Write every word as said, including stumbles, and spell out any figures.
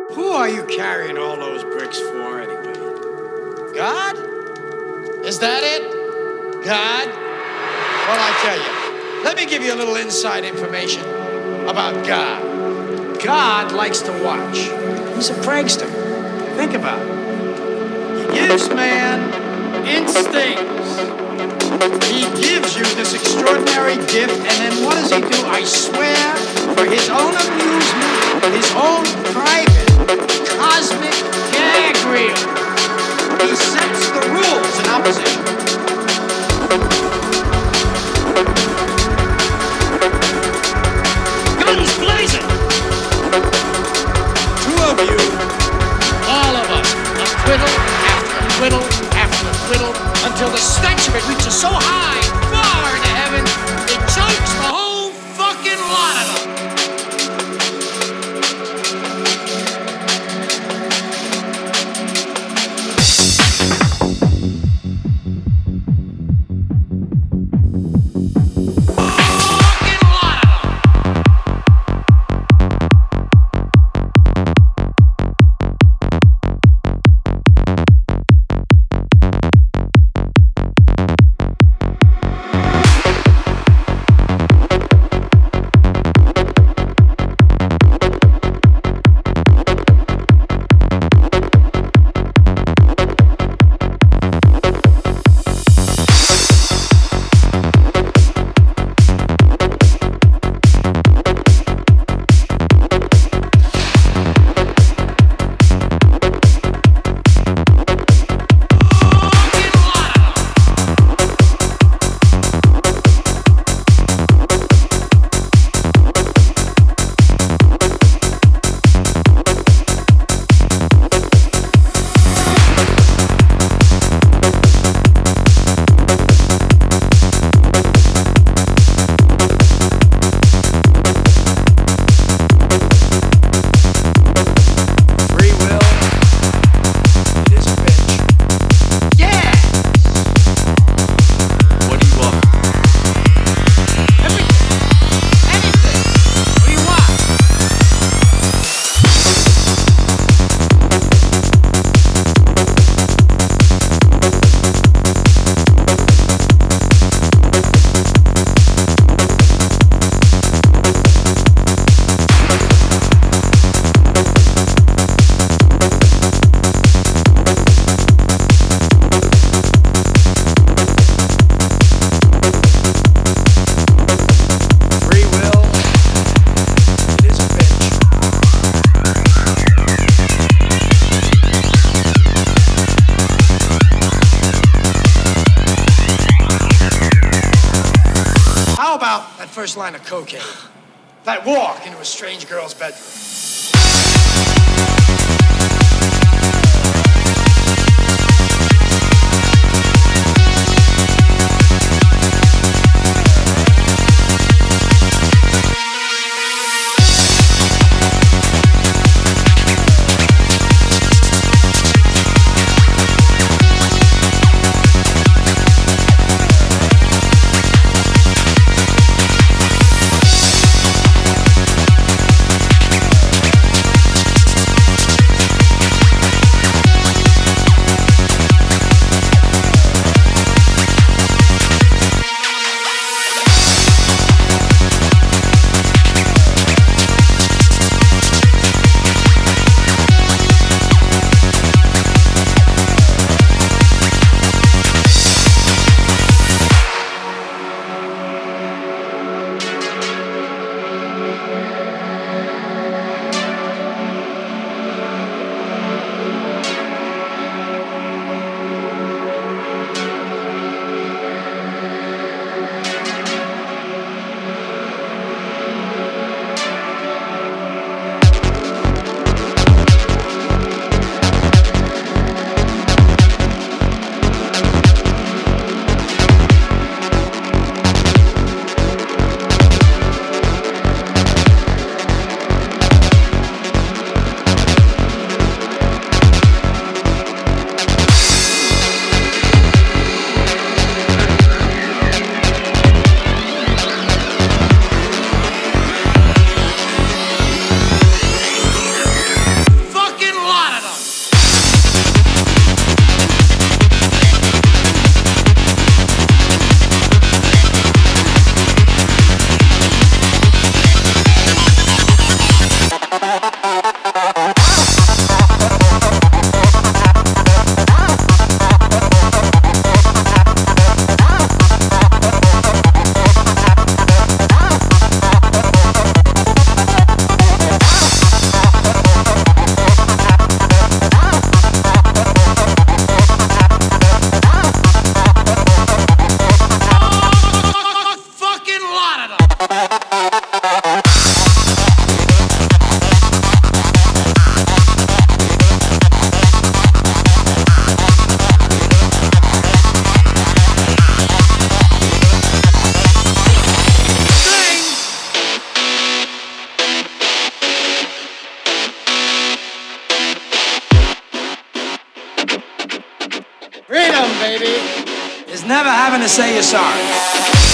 Who are you carrying all those bricks for, anyway? God? Is that it? God? Well, I tell you, let me give you a little inside information about God. God likes to watch. He's a prankster. Think about it. He gives man instincts. He gives you this extraordinary gift, and then what does he do? I swear, for his own amusement, his own private, cosmic gag reel, he sets the rules in opposition. Guns blazing! Two of you, all of us, acquittal after acquittal after acquittal, until the stench of it reaches so high, far into heaven, it chokes the whole fucking lot of them. First line of cocaine. That walk into a strange girl's bedroom. baby, is never having to say you're sorry.